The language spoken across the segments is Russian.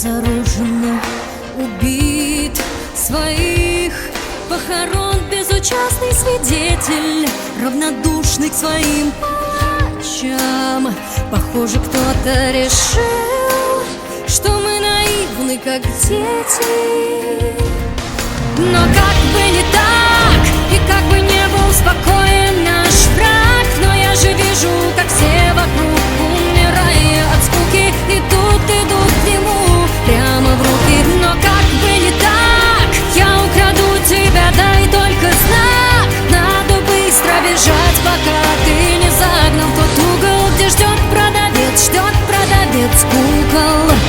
обезоруженных, убит своих похорон, безучастный свидетель, равнодушный к своим плачам. Похоже, кто-то решил, что мы наивны, как дети. Но как бы не так, и как бы не был спокоен наш враг, но я же вижу, как все вокруг, умирая от скуки, идут к нему прямо в руки. Но как бы не так, я украду тебя, дай только знак. Надо быстро бежать, пока ты не загнал тот угол, где ждет продавец кукол.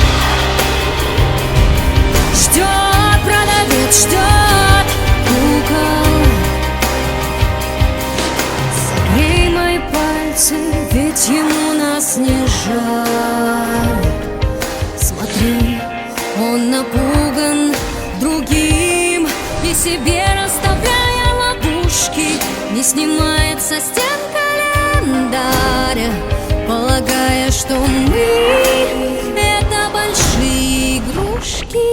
Ждет продавец, ждет кукол. Согрей мои пальцы, ведь ему нас не жаль. Смотри, он напуган другим, и себе расставляя ловушки, не снимает со стен календарь, полагая, что мы — это большие игрушки.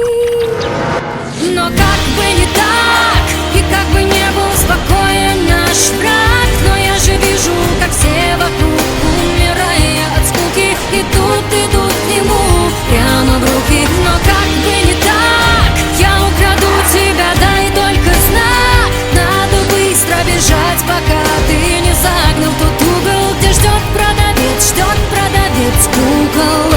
Но как бы не так, и как бы не был спокоен наш враг, но я же вижу, как все вокруг, умирая от скуки, идут к нему прямо в руки. Но как бы не так, я украду тебя, дай только знак. Надо быстро бежать, пока ты не загнал тот угол, где ждет продавец кукол.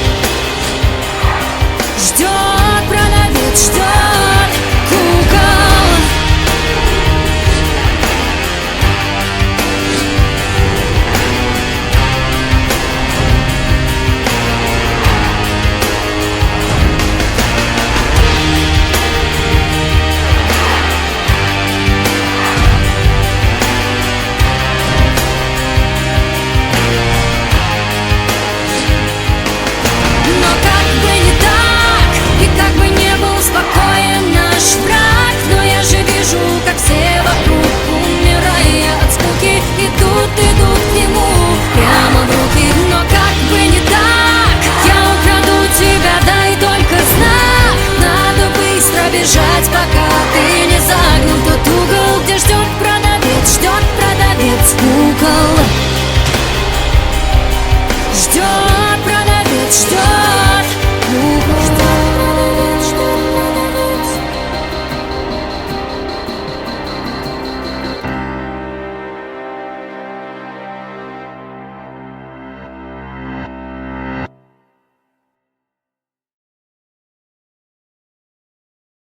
Ждет продавец, ждет кукол. Но как бы не так, и как бы не был спокоен наш враг, но я же вижу, как все вокруг, умирая от скуки, идут к нему прямо в руки. Но как бы не так, я украду тебя, дай только знак. Надо быстро бежать, пока ты не загнал тот угол, где ждет продавец кукол.